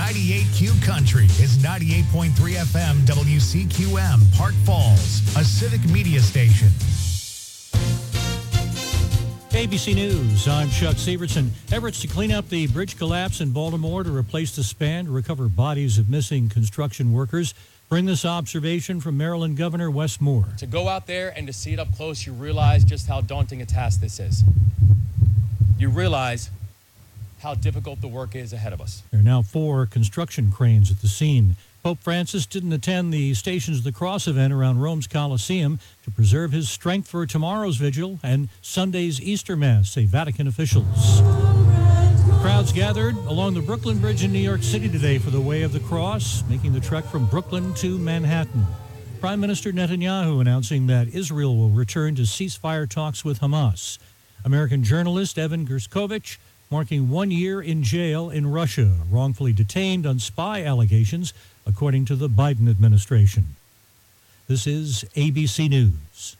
98Q Country is 98.3 FM WCQM, Park Falls, a civic media station. ABC News, I'm Chuck Severson. Efforts to clean up the bridge collapse in Baltimore to replace the span to recover bodies of missing construction workers bring this observation from Maryland Governor Wes Moore. To go out there and to see it up close, you realize just how daunting a task this is. You realize how difficult the work is ahead of us. There are now 4 construction cranes at the scene. Pope Francis didn't attend the Stations of the Cross event around Rome's Colosseum to preserve his strength for tomorrow's vigil and Sunday's Easter Mass, say Vatican officials. Crowds gathered along the Brooklyn Bridge in New York City today for the Way of the Cross, making the trek from Brooklyn to Manhattan. Prime Minister Netanyahu announcing that Israel will return to ceasefire talks with Hamas. American journalist Evan Gershkovich marking 1 year in jail in Russia, wrongfully detained on spy allegations, according to the Biden administration. This is ABC News.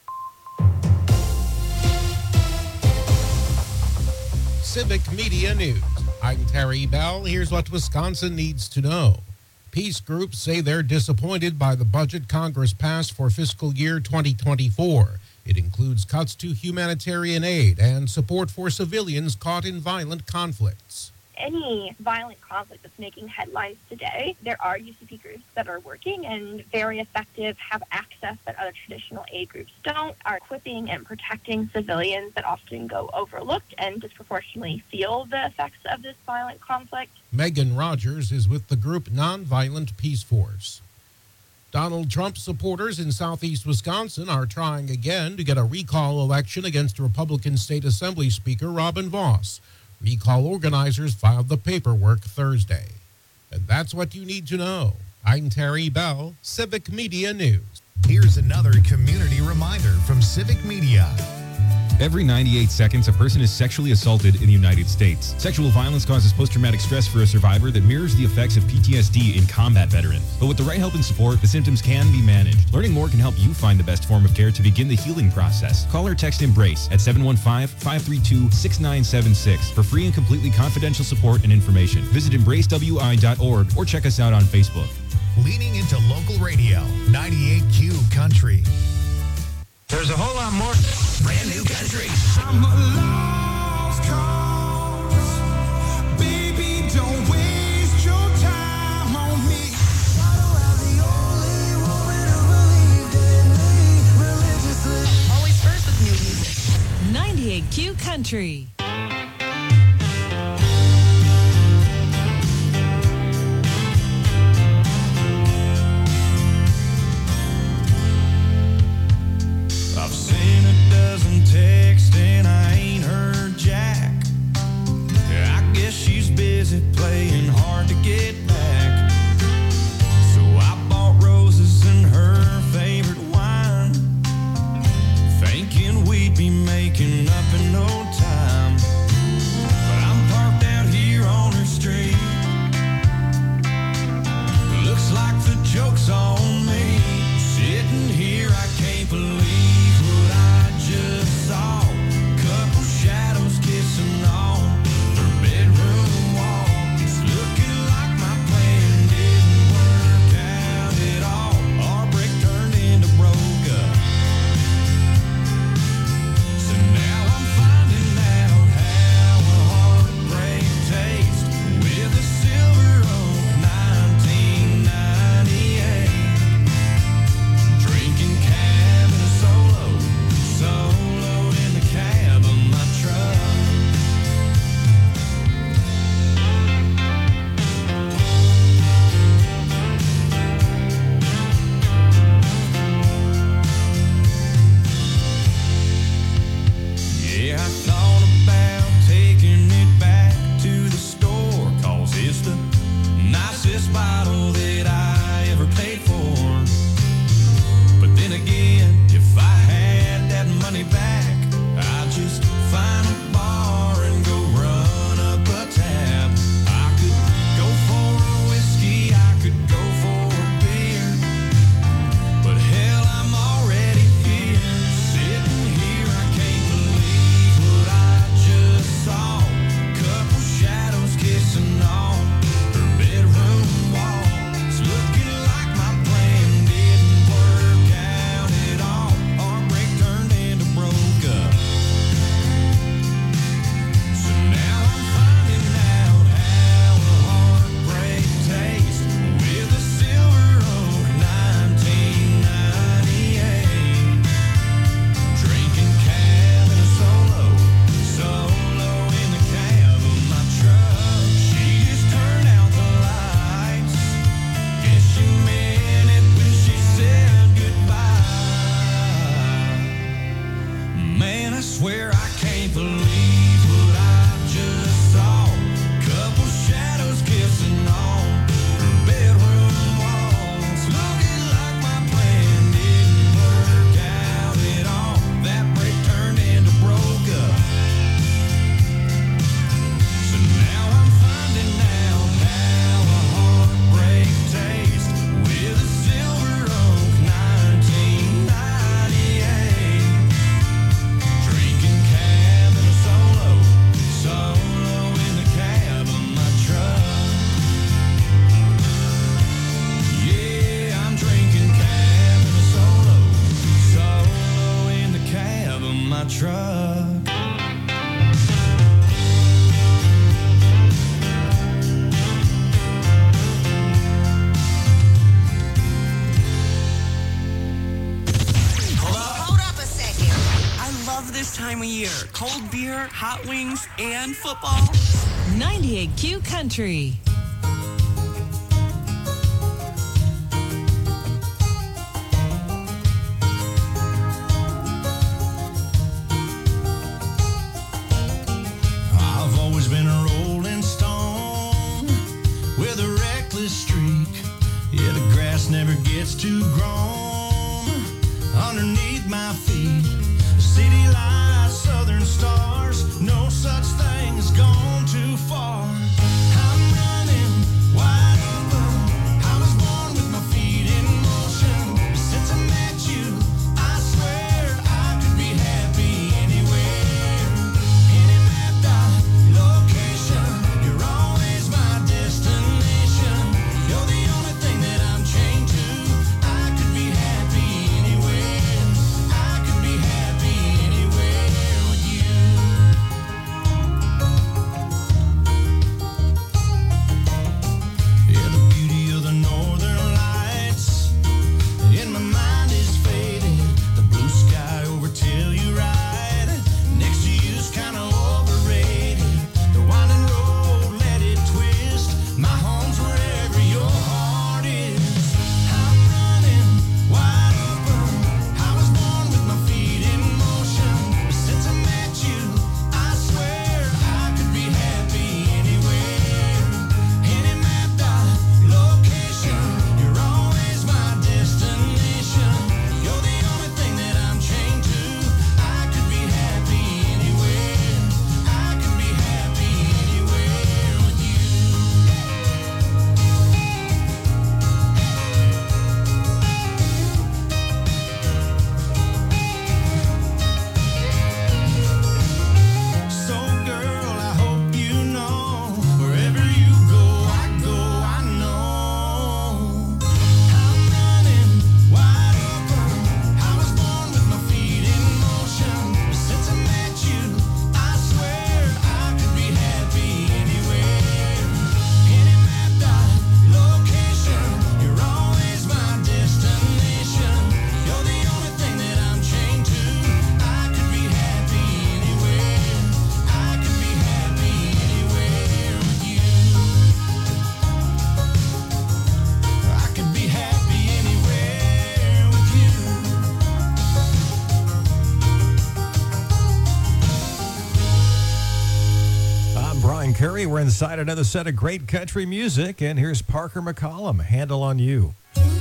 Civic Media News. I'm Terry Bell. Here's what Wisconsin needs to know. Peace groups say they're disappointed by the budget Congress passed for fiscal year 2024. It includes cuts to humanitarian aid and support for civilians caught in violent conflicts. Any violent conflict that's making headlines today, there are UCP groups that are working and very effective, have access that other traditional aid groups don't, are equipping and protecting civilians that often go overlooked and disproportionately feel the effects of this violent conflict. Megan Rogers is with the group Nonviolent Peace Force. Donald Trump supporters in southeast Wisconsin are trying again to get a recall election against Republican State Assembly Speaker Robin Vos. Recall organizers filed the paperwork Thursday. And that's what you need to know. I'm Terry Bell, Civic Media News. Here's another community reminder from Civic Media. Every 98 seconds, a person is sexually assaulted in the United States. Sexual violence causes post-traumatic stress for a survivor that mirrors the effects of PTSD in combat veterans. But with the right help and support, the symptoms can be managed. Learning more can help you find the best form of care to begin the healing process. Call or text EMBRACE at 715-532-6976 for free and completely confidential support and information. Visit embracewi.org or check us out on Facebook. Leaning into local radio, 98Q Country. There's a whole lot more. Brand new country. I'm a lost cause. Baby, don't waste your time on me. I don't have the only woman who believed in me religiously. Always first with new music. 98Q Country. I've seen a dozen texts and I ain't heard jack. I guess she's busy playing hard to get back. So I bought roses and her favorite wine, thinking we'd be making up in no time. love this time of year. Cold beer, hot wings, and football. 98Q Country. I've always been a rolling stone with a reckless streak. Yeah, the grass never gets too grown underneath my feet. City lights, southern stars, no such thing as gone too far. I'm running wide open. I was born with my feet in motion. Since I met you, I swear I could be happy anywhere. Any mapped out location, you're always my destination. You're the only thing that I'm chained to. I could be happy anywhere. I could be happy anywhere with you. Yeah, the beauty of the northern lights in my mind is faded. The blue sky over Telluride next to you's kinda overrated. The winding road, let it twist. My home's wherever your heart is. I'm running wide open. I was born with my feet in motion. Since I met you, I swear I could be happy anywhere. Any mapped out location, you're always my destination. You're the only thing that I'm chained to. I could be happy anywhere. I could be happy anywhere with you. So girl, I hope you know, wherever you go, I know. I'm running wide open. I was born with my feet in motion. Since I met you, I swear I could be happy anywhere. Any mapped out location, you're always my destination. You're the only thing that I'm chained to. I could be happy anywhere. I could be happy anywhere with you. I could be happy anywhere with you. I'm Brian Curry. We're inside another set of great country music, and here's Parker McCollum, Handle on You.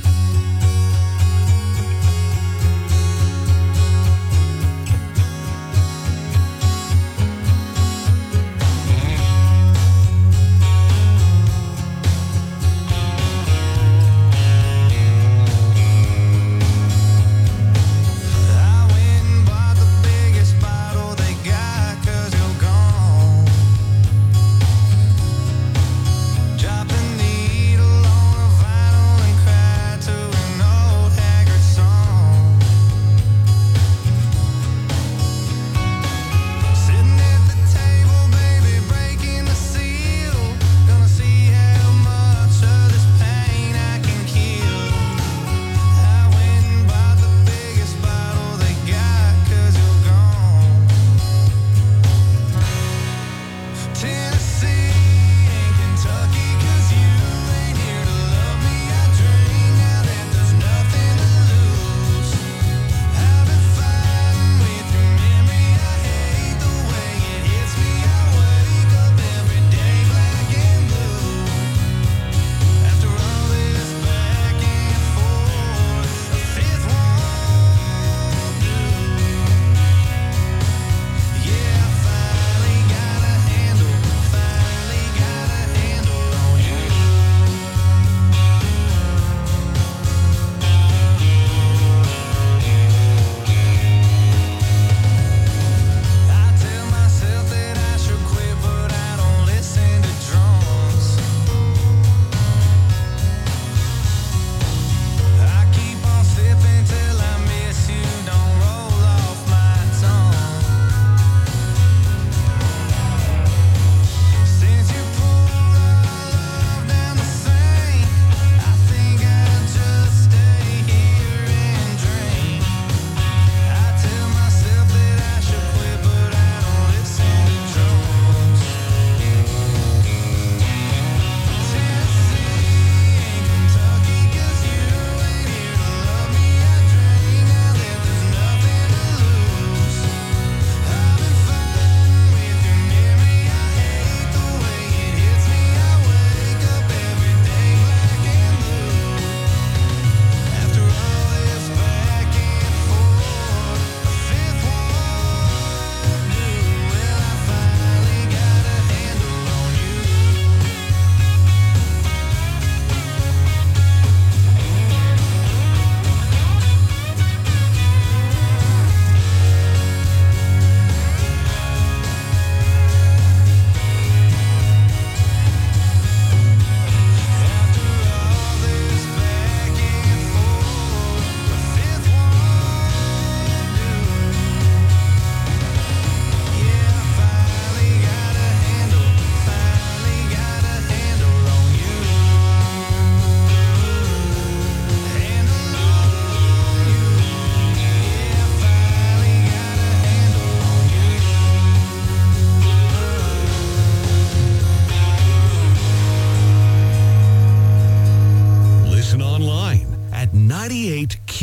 I went and bought the biggest bottle they got 'cause you're gone. Dropped the needle on a vinyl and cried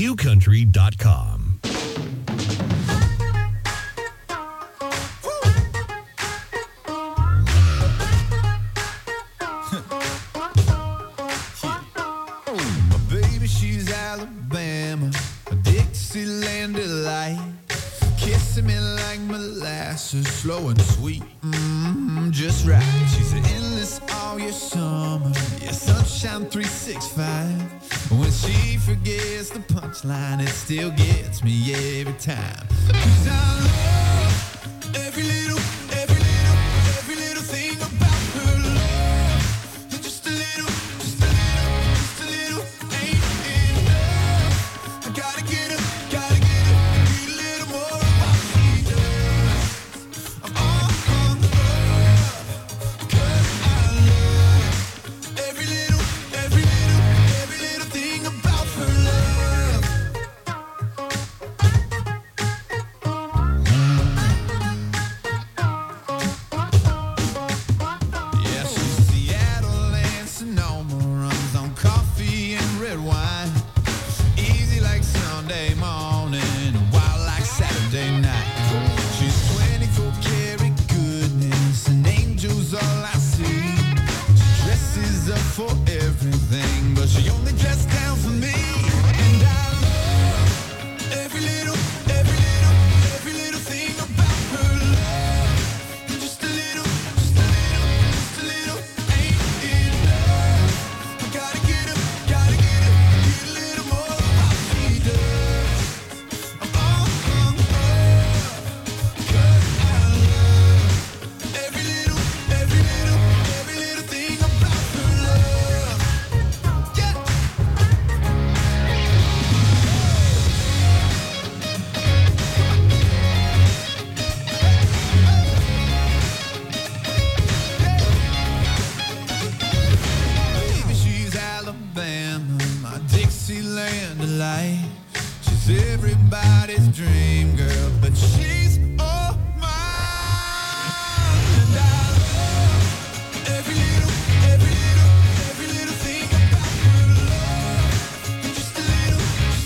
QCountry.com. My baby, she's Alabama, a Dixieland delight. Kissing me like molasses, slow and sweet, just right. She's an endless all year summer, yeah, sunshine 365. When she forgets the punchline, it still gets me every time. 'Cause I love every little thing about her love. And just a little ain't enough. I gotta get a little more of what she does. I'm all hung up, 'cause I love every little thing about her love. Yeah, she's Seattle and Sonoma, runs on coffee and red wine. Easy like Sunday morning, wild like Saturday night. She's 24 karat goodness, and angels all I see. She dresses up for everything, but she only dresses down for me. And I love every little thing about her love. And just a little ain't enough. I gotta get a little more of what she does. I'm all hung up, 'cause I love every little thing about her love. Yeah. Baby, she's Alabama, my Dixieland delight. She's everybody's dream girl, but she's all mine. And I love every little thing about her love. And just a little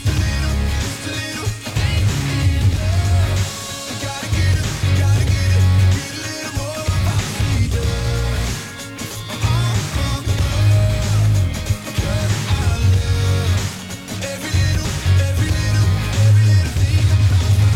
ain't enough. I gotta get a little more of what she does. I'm all hung up, 'cause I love every little thing about her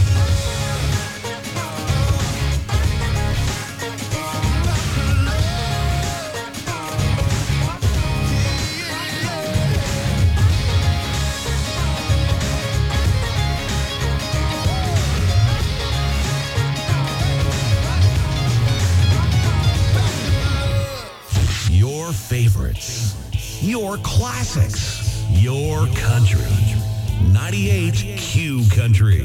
Your favorites, your classics, your country. 98 Q Country.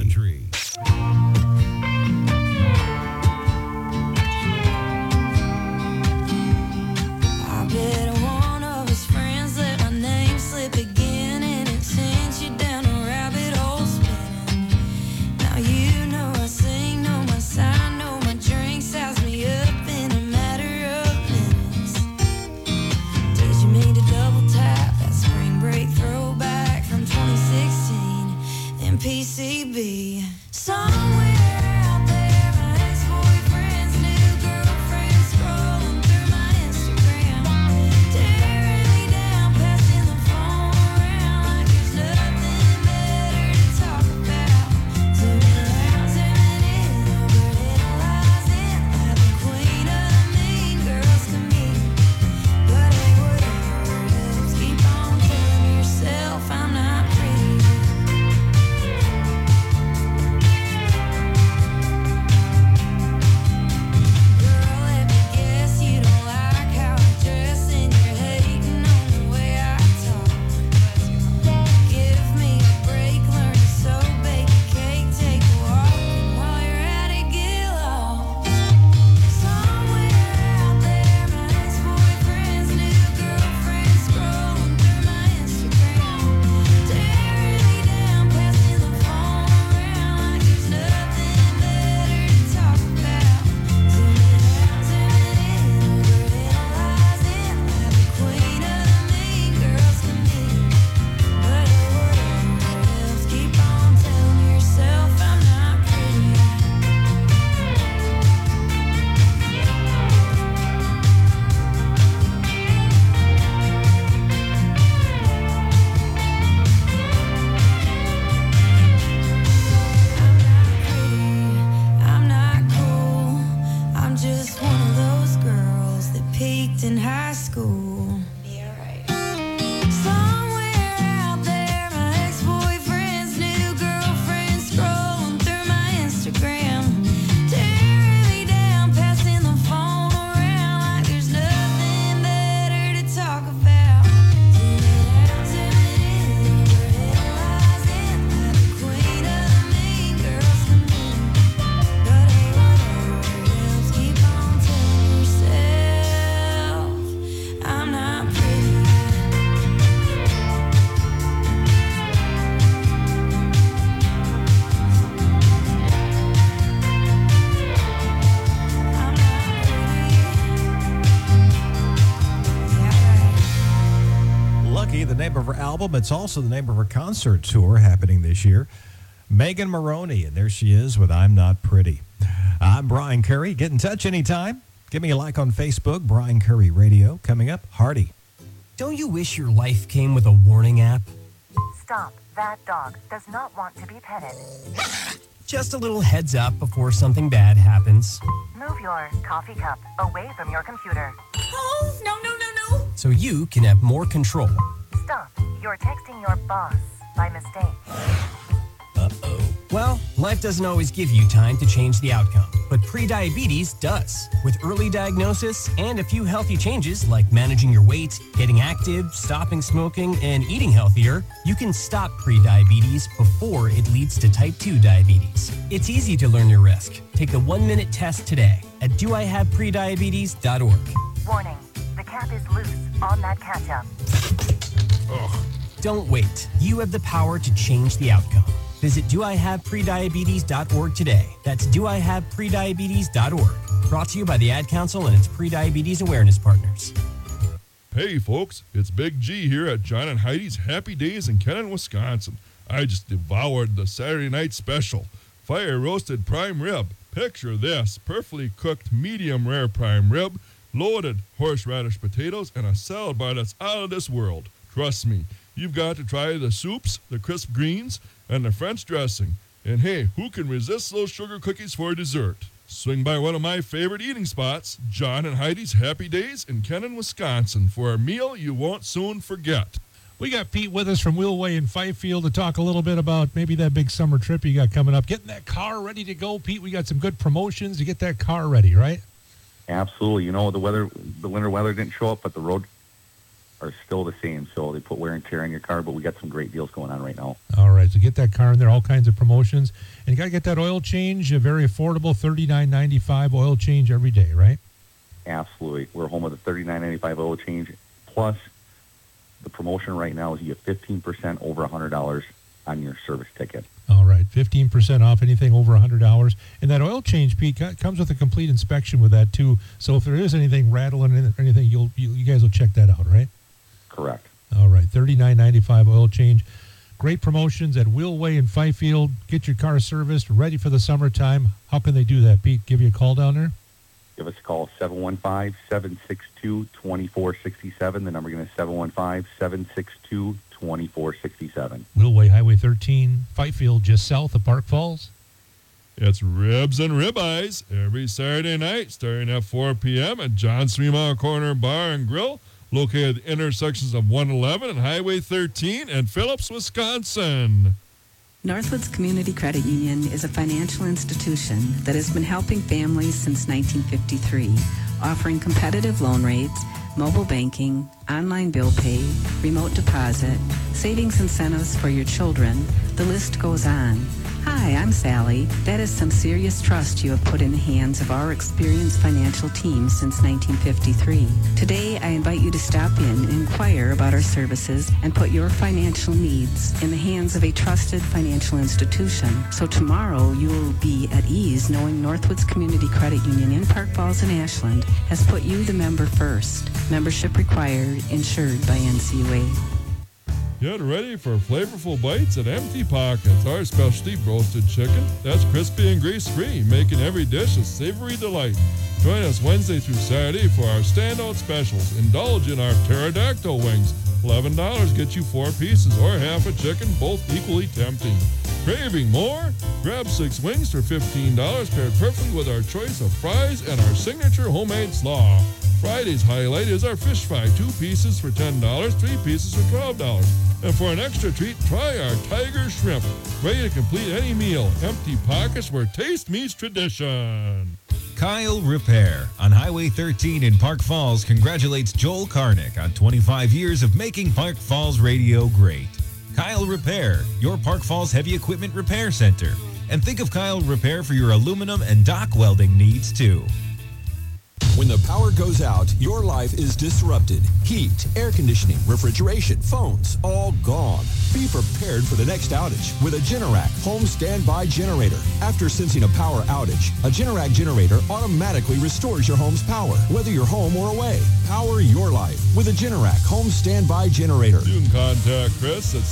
I bet one of his friends let my name slip again, and it sends you down a rabbit hole spinning. Now you know I sing, know my sign, know my drink, size me up in a matter of minutes. Did you mean to double tap that spring break throwback from 2016 in PCB? Somewhere out there, my ex-boyfriend's new girlfriend scrolling through my Instagram, tearing me down, passing the phone around like there's nothing better to talk about. Zooming out, zooming in, overanalyzing like the queen of the mean girls to me. But hey, whatever helps, keep on telling yourself I'm not pretty. album. It's also the name of her concert tour happening this year. Megan Maroney, and there she is with I'm Not Pretty. I'm Brian Curry. Get in touch anytime. Give me a like on Facebook, Brian Curry Radio. Coming up, Hardy. Don't you wish your life came with a warning app? Stop. That dog does not want to be petted. Just a little heads up before something bad happens. Move your coffee cup away from your computer. Oh, no. So you can have more control. Stop. You're texting your boss by mistake. Uh-oh. Well, life doesn't always give you time to change the outcome, but prediabetes does. With early diagnosis and a few healthy changes like managing your weight, getting active, stopping smoking, and eating healthier, you can stop prediabetes before it leads to type 2 diabetes. It's easy to learn your risk. Take the 1-minute test today at doihaveprediabetes.org. Warning. The cap is loose on that ketchup. Ugh. Don't wait. You have the power to change the outcome. Visit doihaveprediabetes.org today. That's doihaveprediabetes.org. Brought to you by the Ad Council and its prediabetes awareness partners. Hey folks, it's Big G here at John and Heidi's Happy Days in Kennon, Wisconsin. I just devoured the Saturday night special. Fire roasted prime rib. Picture this, perfectly cooked medium rare prime rib, loaded horseradish potatoes, and a salad bar that's out of this world. Trust me, you've got to try the soups, the crisp greens, and the French dressing. And hey, who can resist those sugar cookies for dessert? Swing by one of my favorite eating spots, John and Heidi's Happy Days in Kennon, Wisconsin, for a meal you won't soon forget. We got Pete with us from Wheelway in Fifield to talk a little bit about maybe that big summer trip you got coming up. Getting that car ready to go, Pete. We got some good promotions to get that car ready, right? Absolutely. You know, the winter weather didn't show up, but the road are still the same. So they put wear and tear on your car, but we got some great deals going on right now. All right. So get that car in there, all kinds of promotions. And you got to get that oil change, a very affordable $39.95 oil change every day, right? Absolutely. We're home with a $39.95 oil change. Plus, the promotion right now is you get 15% over $100 on your service ticket. All right. 15% off anything over $100. And that oil change, Pete, comes with a complete inspection with that, too. So if there is anything rattling or anything, you guys will check that out, right? Correct. All right. $39.95 oil change. Great promotions at Wheelway in Fifield. Get your car serviced, ready for the summertime. How can they do that, Pete? Give you a call down there? Give us a call, 715-762-2467. The number again is 715-762-2467. Wheelway Highway 13, Fifield, just south of Park Falls. It's Ribs and Ribeyes every Saturday night starting at 4 p.m. at John's 3 Mile Corner Bar and Grill, located at the intersections of 111 and Highway 13 in Phillips, Wisconsin. Northwoods Community Credit Union is a financial institution that has been helping families since 1953, offering competitive loan rates, mobile banking, online bill pay, remote deposit, savings incentives for your children. The list goes on. Hi, I'm Sally. That is some serious trust you have put in the hands of our experienced financial team since 1953. Today, I invite you to stop in and inquire about our services and put your financial needs in the hands of a trusted financial institution. So tomorrow, you will be at ease knowing Northwoods Community Credit Union in Park Falls and Ashland has put you, the member, first. Membership required, insured by NCUA. Get ready for flavorful bites at Empty Pockets, our specialty roasted chicken that's crispy and grease-free, making every dish a savory delight. Join us Wednesday through Saturday for our standout specials. Indulge in our pterodactyl wings. $11 gets you 4 pieces or half a chicken, both equally tempting. Craving more? Grab 6 wings for $15, paired perfectly with our choice of fries and our signature homemade slaw. Friday's highlight is our fish fry, 2 pieces for $10, 3 pieces for $12. And for an extra treat, try our tiger shrimp. Ready to complete any meal. Empty Pockets, where taste meets tradition. Kyle Repair on Highway 13 in Park Falls congratulates Joel Karnick on 25 years of making Park Falls radio great. Kyle Repair, your Park Falls heavy equipment repair center. And think of Kyle Repair for your aluminum and dock welding needs, too. When the power goes out, your life is disrupted. Heat, air conditioning, refrigeration, phones, all gone. Be prepared for the next outage with a Generac home standby generator. After sensing a power outage, a Generac generator automatically restores your home's power, whether you're home or away. Power your life with a Generac home standby generator. You can contact Chris at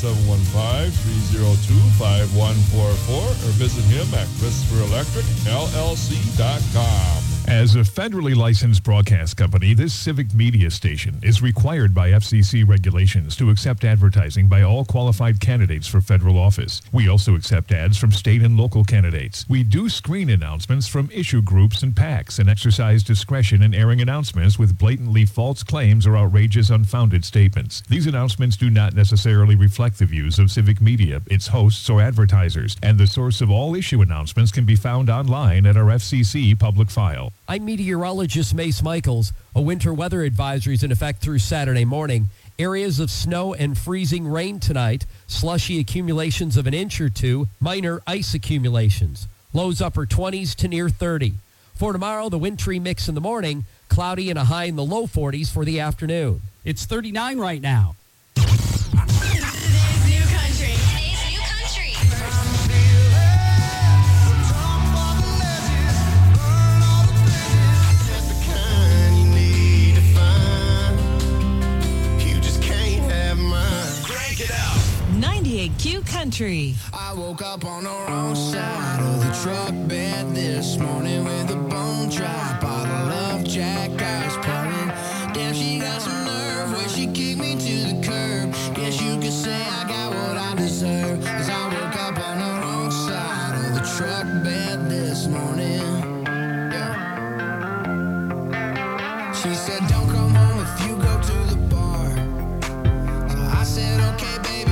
715-302-5144 or visit him at ChristopherElectricLLC.com. As a federally licensed broadcast company, this civic media station is required by FCC regulations to accept advertising by all qualified candidates for federal office. We also accept ads from state and local candidates. We do screen announcements from issue groups and PACs and exercise discretion in airing announcements with blatantly false claims or outrageous, unfounded statements. These announcements do not necessarily reflect the views of civic media, its hosts, or advertisers, and the source of all issue announcements can be found online at our FCC public file. I'm meteorologist Mace Michaels. A winter weather advisory is in effect through Saturday morning. Areas of snow and freezing rain tonight, slushy accumulations of an inch or two, minor ice accumulations. Lows upper 20s to near 30. For tomorrow, the wintry mix in the morning, cloudy and a high in the low 40s for the afternoon. It's 39 right now. Q Country. I woke up on the wrong side of the truck bed this morning with a bone dry bottle of Jack Ice pouring. Damn, she got some nerve when she kicked me to the curb. Guess you could say I got what I deserve, 'cause I woke up on the wrong side of the truck bed this morning. Yeah. She said, don't come home if you go to the bar. So I said, okay, baby.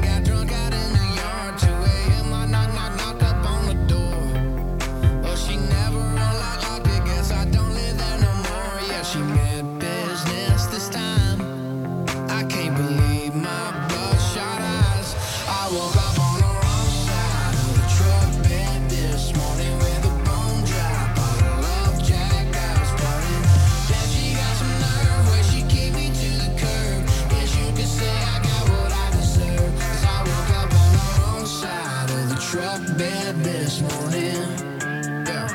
She meant business this time. I can't believe my bloodshot eyes. I woke up on the wrong side of the truck bed this morning with a bone dry bottle of Jack Ice pouring. Then she got some nerve where she kicked me to the curb. Guess you could say I got what I deserve, 'cause I woke up on the wrong side of the truck bed this morning. Yeah.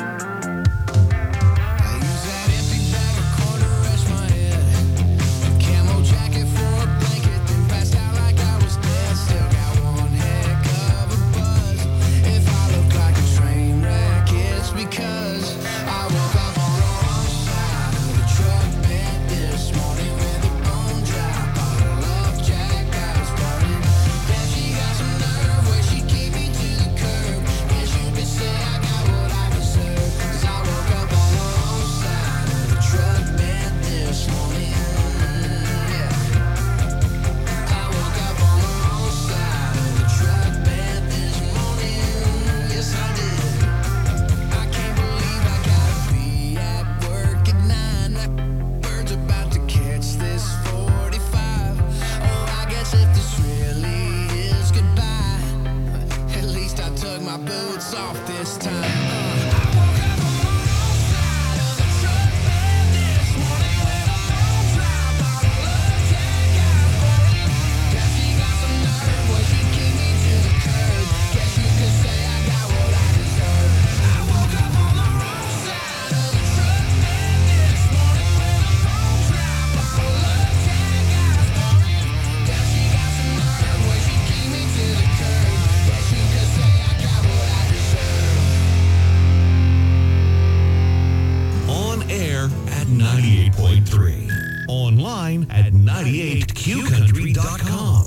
At 98qcountry.com.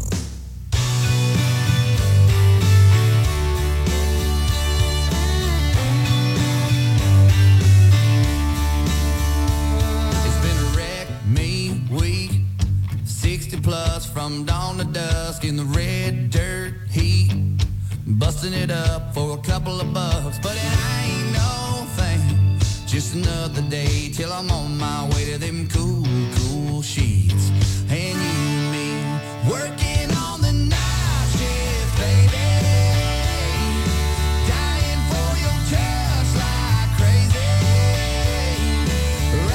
It's been a wreck, me, week, 60 plus from dawn to dusk in the red dirt heat, busting it up for a couple of bucks, but it ain't no thing, just another day till I'm on my way to them cool sheets. And you and me working on the night shift, baby, dying for your touch like crazy.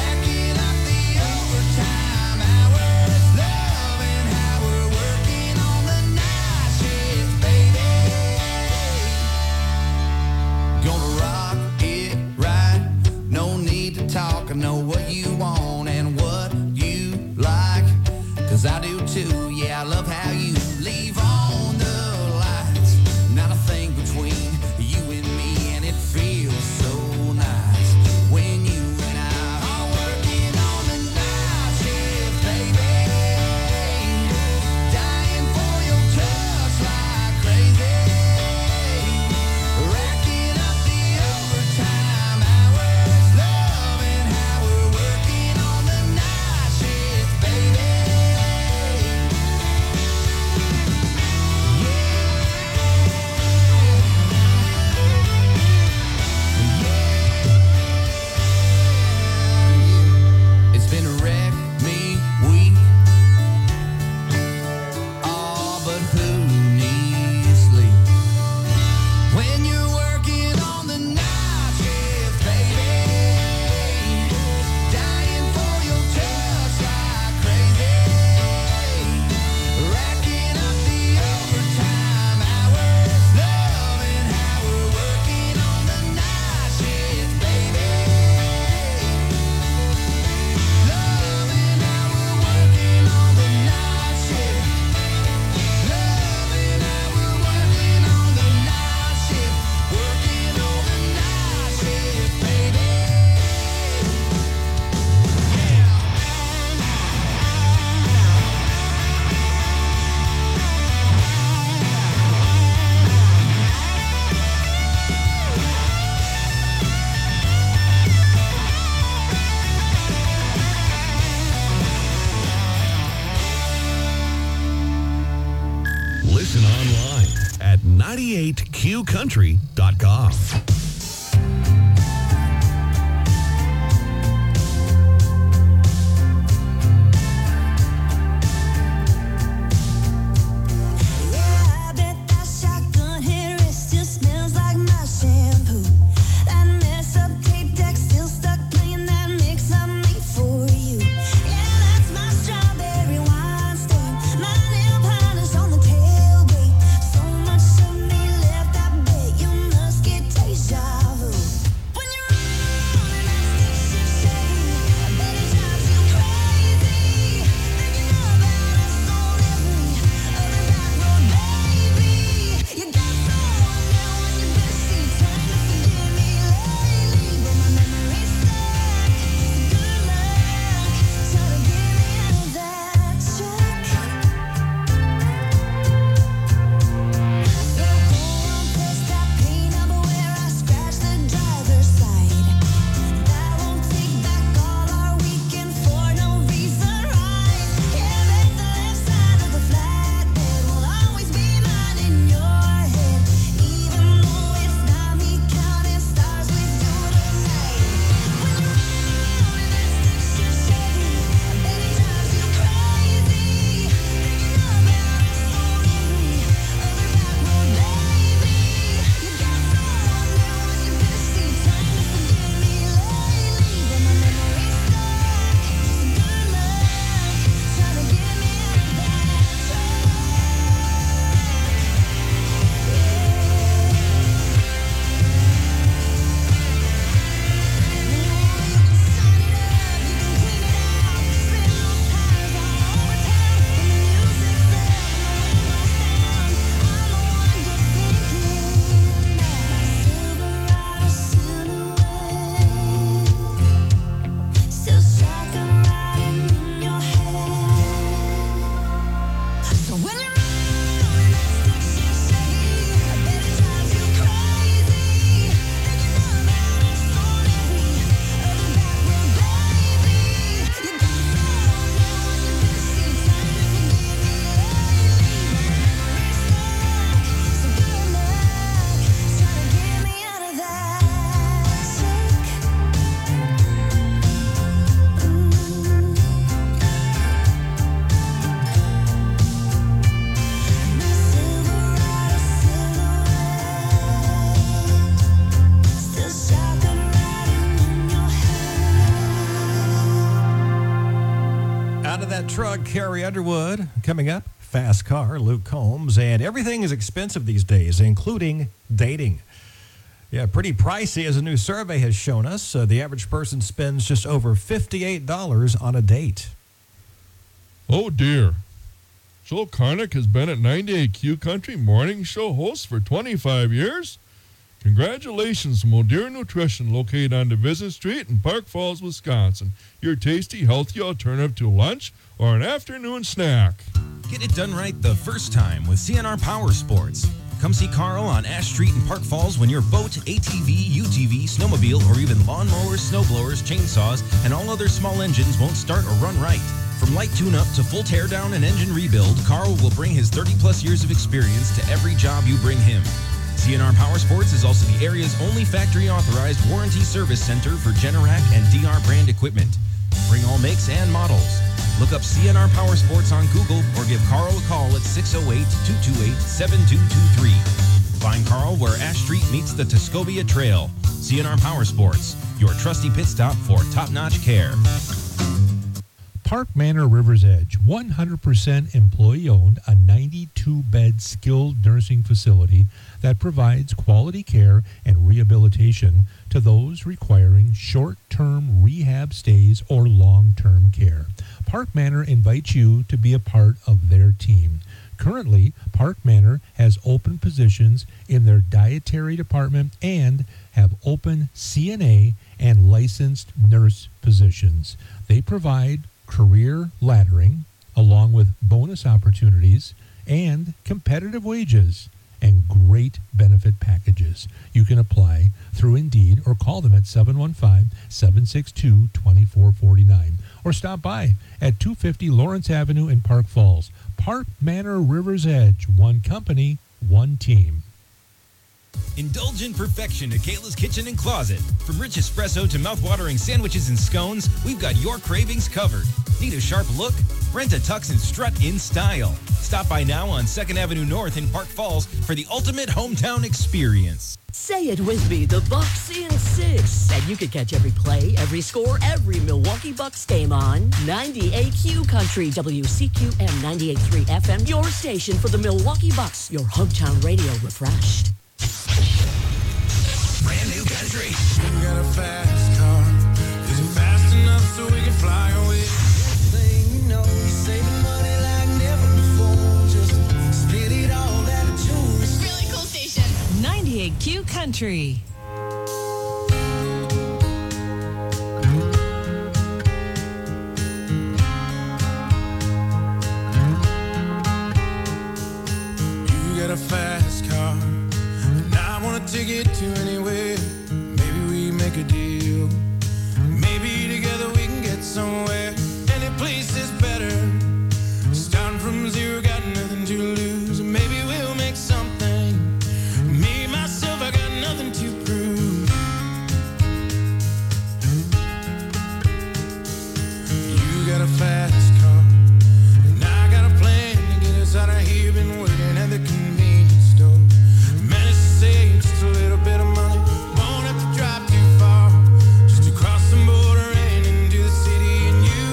98QCountry.com. Truck, Carrie Underwood. Coming up, Fast Car, Luke Combs. And everything is expensive these days, including dating. Yeah, pretty pricey, as a new survey has shown us. The average person spends just over $58 on a date. Oh, dear. Joel Karnick has been at 98Q Country morning show host for 25 years. Congratulations, Modern Nutrition, located on Division Street in Park Falls, Wisconsin. Your tasty, healthy alternative to lunch or an afternoon snack. Get it done right the first time with CNR Power Sports. Come see Carl on Ash Street in Park Falls when your boat, ATV, UTV, snowmobile, or even lawnmowers, snowblowers, chainsaws, and all other small engines won't start or run right. From light tune-up to full teardown and engine rebuild, Carl will bring his 30-plus years of experience to every job you bring him. CNR Power Sports is also the area's only factory-authorized warranty service center for Generac and DR brand equipment. Bring all makes and models. Look up CNR Power Sports on Google or give Carl a call at 608-228-7223. Find Carl where Ash Street meets the Tuscobia Trail. CNR Power Sports, your trusty pit stop for top-notch care. Park Manor River's Edge, 100% employee-owned, a 92-bed skilled nursing facility that provides quality care and rehabilitation to those requiring short-term rehab stays or long-term care. Park Manor invites you to be a part of their team. Currently, Park Manor has open positions in their dietary department and have open CNA and licensed nurse positions. They provide career laddering along with bonus opportunities and competitive wages and great benefit packages. You can apply through Indeed or call them at 715-762-2449 or stop by at 250 Lawrence Avenue in Park Falls. Park Manor River's Edge, one company, one team. Indulgent perfection at Kayla's Kitchen and Closet. From rich espresso to mouth-watering sandwiches and scones, we've got your cravings covered. Need a sharp look? Rent a tux and strut in style. Stop by now on 2nd Avenue North in Park Falls for the ultimate hometown experience. Say it with me, the Bucks in 6. And you can catch every play, every score, every Milwaukee Bucks game on 98Q Country, WCQM 98.3 FM, your station for the Milwaukee Bucks, your hometown radio refreshed. Brand new country. You got a fast car. Is it fast enough so we can fly away? Thing you know, you're saving money like never before. Just split it all out of tunes. Really cool station. 98Q Country. You got a fast car, and I want to take it to anywhere. Maybe we make a deal. Maybe together we can get somewhere. Any place is better. Starting from zero, got nothing to lose. Maybe we'll make something. Me, myself, I got nothing to prove. You got a fast car, and I got a plan to get us out of here. Been waiting at the convenience store. Managed to save just a little bit of money. Won't have to drive too far, just to cross the border and into the city. And you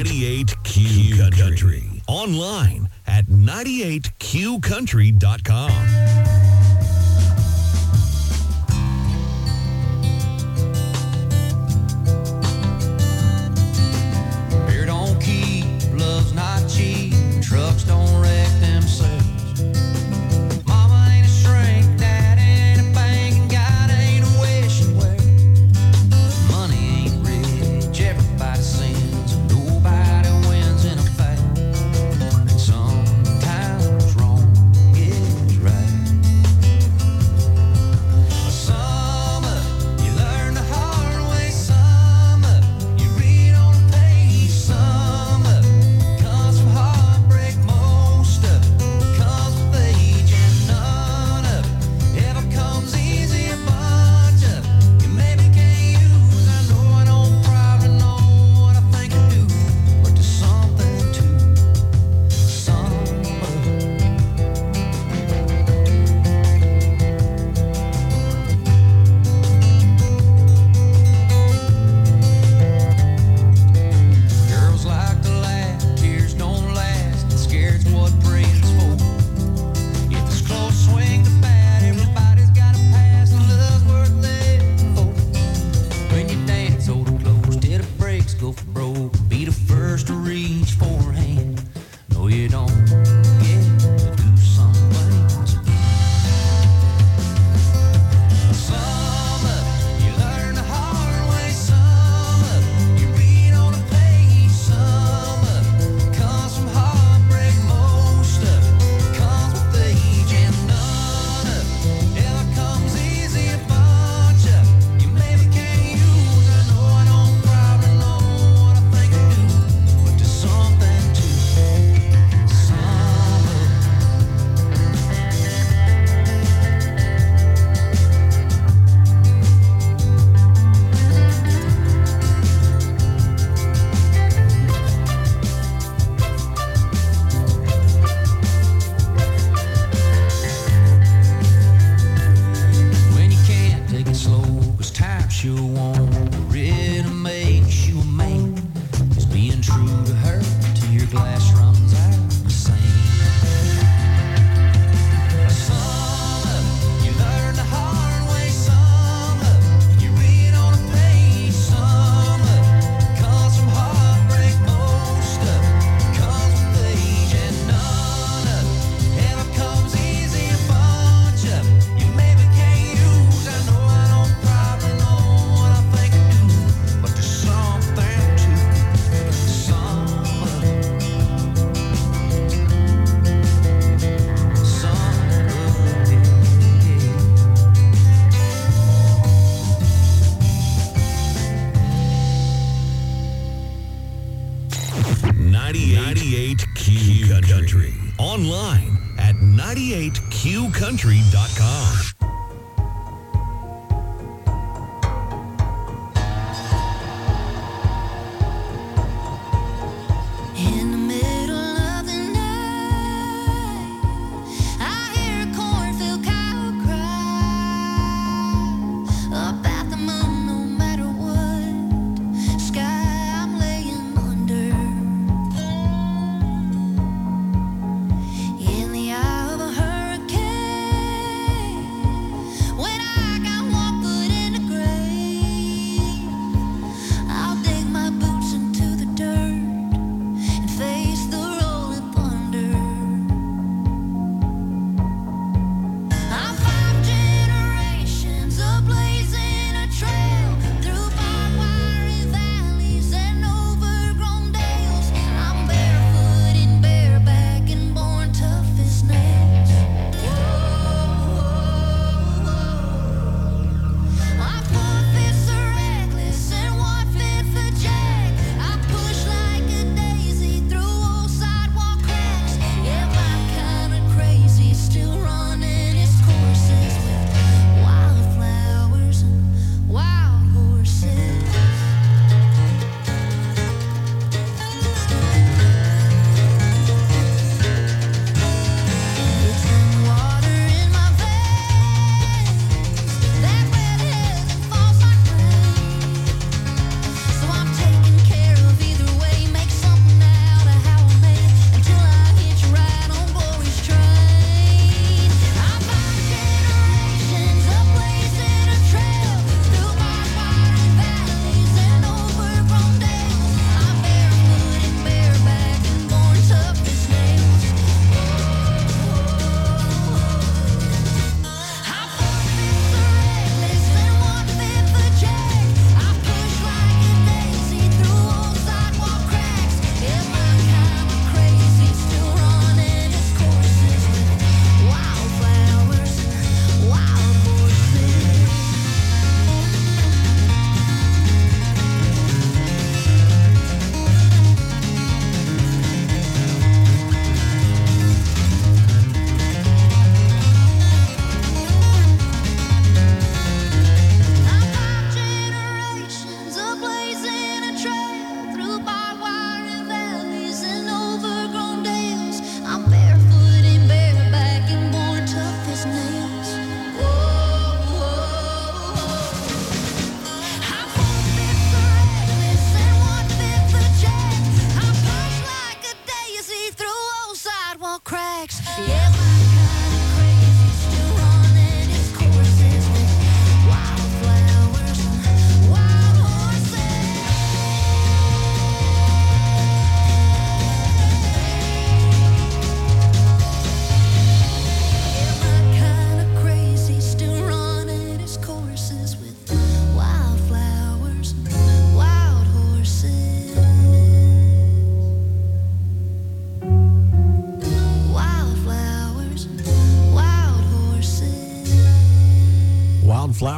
98Q Country. Online at 98QCountry.com. Beer don't keep, love's not cheap, trucks don't wreck themselves. Mama ain't a shrink, dad ain't a bank, and God ain't a wishing well. Money ain't rich, everybody sins, and nobody wins in a fight. And sometimes wrong is right. Some of it you learn the hard way, some of it you read on a page, some of it comes from heartbreak, most of it comes with age, and none of it ever comes easy. A bunch of it you maybe can't use. I know I don't probably know what I think I do, but there's something to some of it. Girls like to laugh, tears don't last, and scared's what praise for. If it's close, swing the bat, everybody's got a pass, and love's worth living for. When you dance, hold it close till the brakes go for broke. Be the first to reach for a hand. No, you don't get to do some things again. Some of it you learn the hard way, some of it you read on a page, some of it comes from heartbreak, most of it comes with age, and none of it ever comes easy. A bunch of it you maybe can't use. I know I don't probably know what I think I do, but there's something to some of it. 'cause time sure won't really make you a man. Just being true to her till your glass runs out the same. Some of it you learn the hard way, some of it you read on a page, some of it comes from heartbreak, most of it comes with age, and none of it ever comes easy. A bunch of it you maybe can't use. I know I don't probably know what I think I do, but there's something to some of it. Some of it, yeah. 98Q Country. Online at 98QCountry.com. In the middle of the night, I hear a cornfield cow cry up at the moon. No matter what sky I'm laying under, in the eye of a hurricane,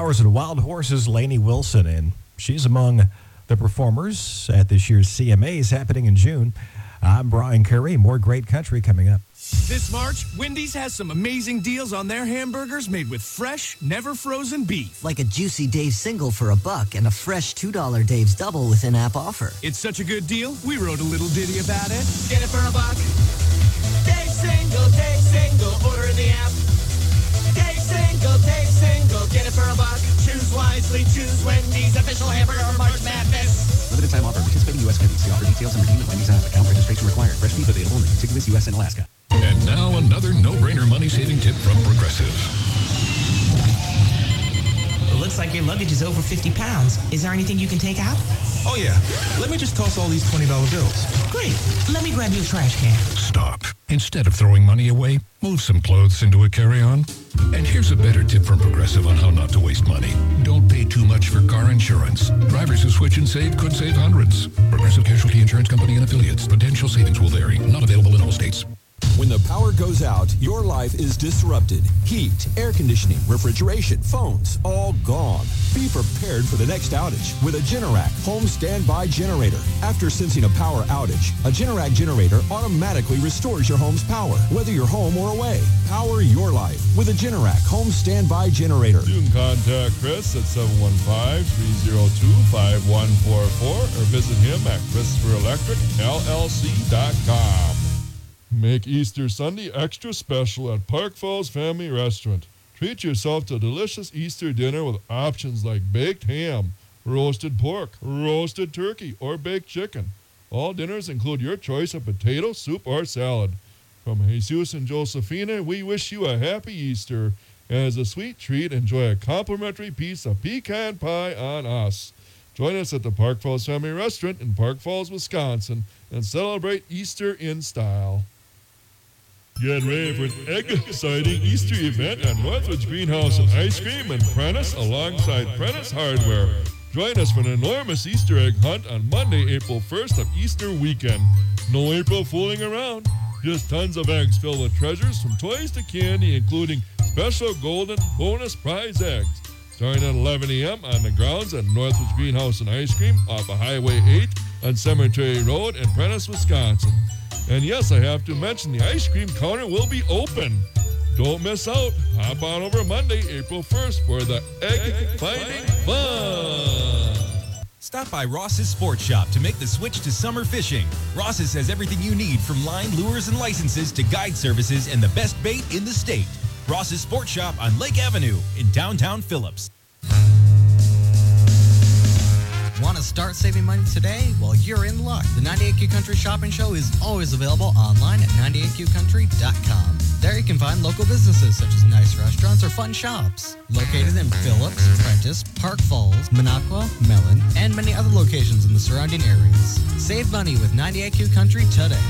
Flowers and Wild Horses, Lainey Wilson, and she's among the performers at this year's CMAs happening in June. I'm Brian Curry. More great country coming up. This March, Wendy's has some amazing deals on their hamburgers made with fresh, never frozen beef. Like a juicy Dave's single for $1 and a fresh $2 Dave's double with in-app offer. It's such a good deal, we wrote a little ditty about it. Get it for $1. Dave's single, order in the app. Dave's single, get it for $1. Choose wisely, choose Wendy's official hamburger March Madness. Limited time offer. Participating U.S. companies. See offer details and redeem at Wendy's app. Account registration required. Fresh beef available in contiguous U.S. and Alaska. And now another no-brainer money-saving tip from Progressive. Looks like your luggage is over 50 pounds. Is there anything you can take out? Oh, yeah. Let me just toss all these $20 bills. Great. Let me grab you a trash can. Stop. Instead of throwing money away, move some clothes into a carry-on. And here's a better tip from Progressive on how not to waste money. Don't pay too much for car insurance. Drivers who switch and save could save hundreds. Progressive Casualty Insurance Company and affiliates. Potential savings will vary. Not available in all states. When the power goes out, your life is disrupted. Heat, air conditioning, refrigeration, phones, all gone. Be prepared for the next outage with a Generac home standby generator. After sensing a power outage, a Generac generator automatically restores your home's power, whether you're home or away. Power your life with a Generac home standby generator. You can contact Chris at 715-302-5144 or visit him at ChristopherElectricLLC.com. Make Easter Sunday extra special at Park Falls Family Restaurant. Treat yourself to a delicious Easter dinner with options like baked ham, roasted pork, roasted turkey, or baked chicken. All dinners include your choice of potato, soup, or salad. From Jesus and Josephina, we wish you a happy Easter. And as a sweet treat, enjoy a complimentary piece of pecan pie on us. Join us at the Park Falls Family Restaurant in Park Falls, Wisconsin, and celebrate Easter in style. Get ready for an exciting Easter event at Northwoods Greenhouse and Ice Cream in Prentice alongside Prentice Hardware. Join us for an enormous Easter egg hunt on Monday, April 1st of Easter weekend. No April fooling around. Just tons of eggs filled with treasures from toys to candy, including special golden bonus prize eggs. Starting at 11 a.m. on the grounds at Northwoods Greenhouse and Ice Cream off of Highway 8 on Cemetery Road in Prentice, Wisconsin. And yes, I have to mention the ice cream counter will be open. Don't miss out. Hop on over Monday, April 1st for the egg fighting fun. Stop by Ross's Sports Shop to make the switch to summer fishing. Ross's has everything you need from line, lures, and licenses to guide services and the best bait in the state. Ross's Sports Shop on Lake Avenue in downtown Phillips. Want to start saving money today? Well, you're in luck. The 98Q Country Shopping Show is always available online at 98QCountry.com. There you can find local businesses such as nice restaurants or fun shops. Located in Phillips, Prentice, Park Falls, Minocqua, Mellon, and many other locations in the surrounding areas. Save money with 98Q Country today.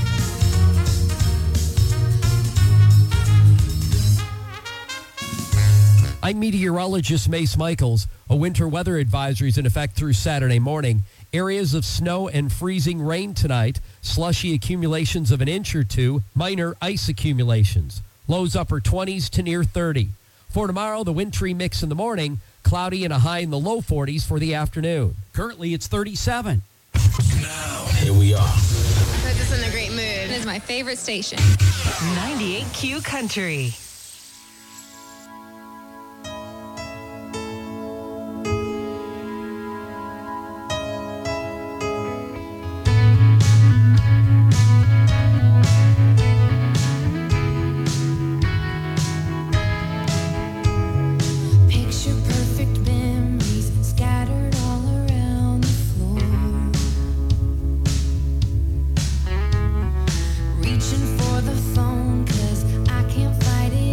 I'm meteorologist Mace Michaels. A winter weather advisory is in effect through Saturday morning. Areas of snow and freezing rain tonight. Slushy accumulations of an inch or two. Minor ice accumulations. Lows upper 20s to near 30. For tomorrow, the wintry mix in the morning. Cloudy and a high in the low 40s for the afternoon. Currently, it's 37. Now, here we are. Put us in a great mood. It is my favorite station. 98Q Country. Reaching for the phone 'cause I can't fight it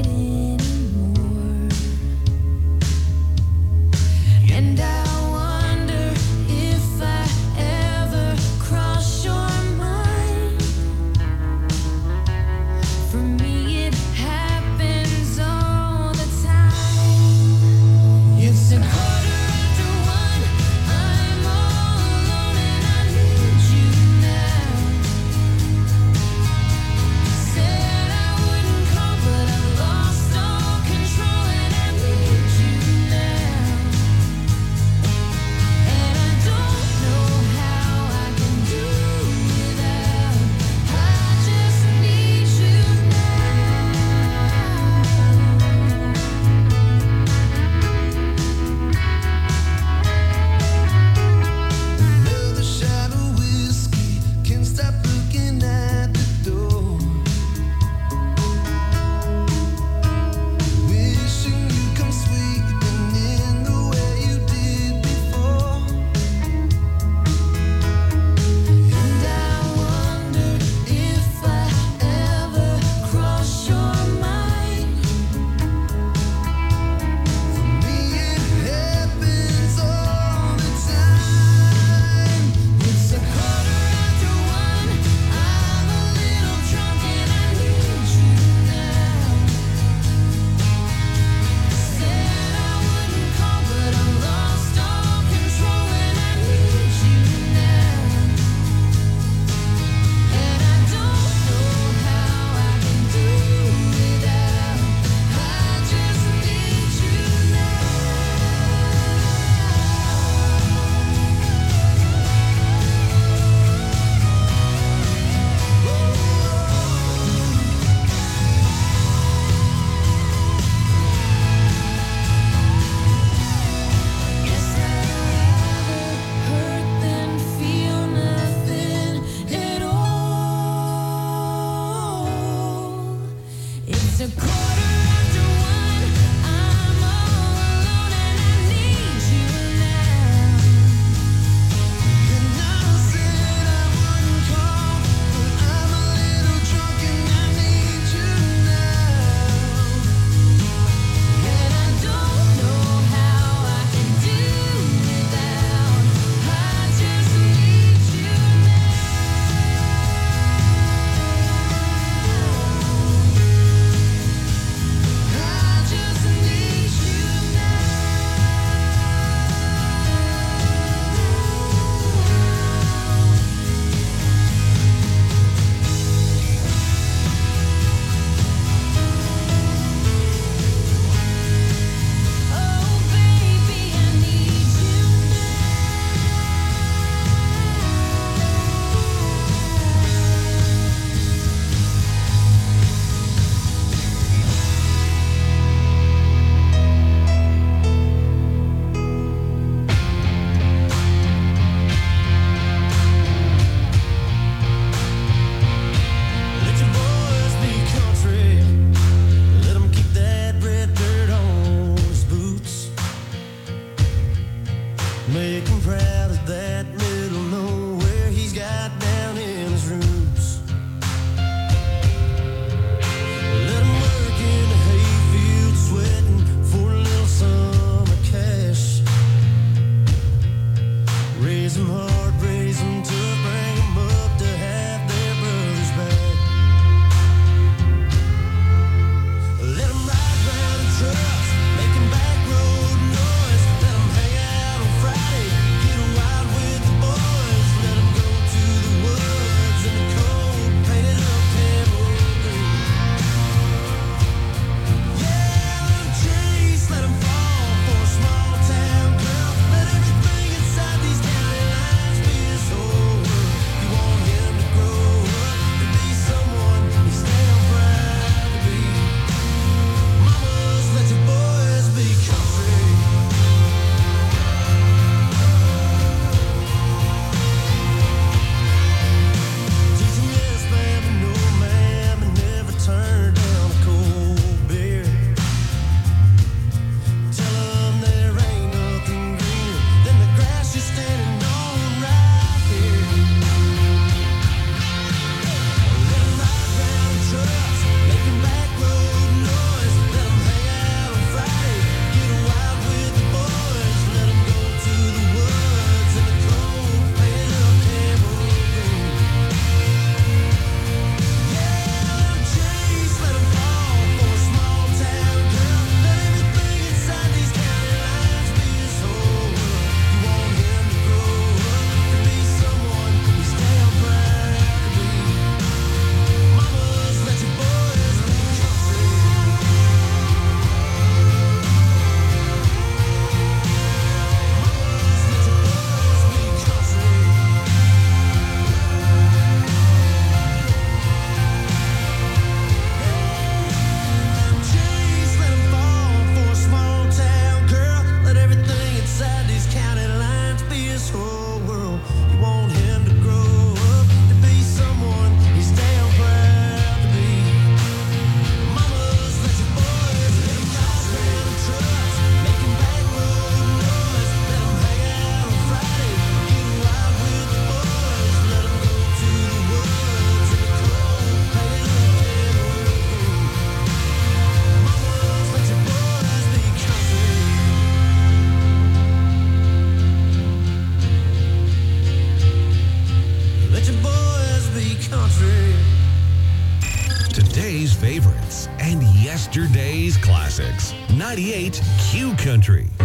some hard, raise them tough, bring them up to have their brothers back. Let them ride round in trucks, making back road noise. Let them hang out on Friday, get wild with the boys. Let them go to the woods in the cold, painted up camel green. Yeah, let them chase, let them fall for a small town girl. Let everything inside these county lines be his whole world. You want him to grow up to be someone he's damn proud to be. Mamas, let your boys be country. Teach them yes, ma'am, and no, ma'am, and never turn down a cold beer. Tell them there ain't nothing greener than the grass you're standing on right here. Let them ride round in trucks, making back road noise. Let them hang out on Friday, get wild with the boys. Let them go to the woods in the cold, painted up camel green. Yeah, let them chase, let them fall for a small town girl. Let everything inside these county lines be his whole world. You want him to grow up to be someone he's damn proud to be. Mamas, let your boys be country. Chase, let him fall for a small town girl. Let everything inside these county lines be his whole world. You want him to grow up to be someone he's damn proud to be. Mamas, let your boys let him ride round in trucks, making back road noise. Let him hang out on Friday, get wild with the boys. Let him go to the woods in the cold, painted up camel green. Mamas, let your boys be country. Let your boys be country. Today's favorites and yesterday's classics. 98 Q Country.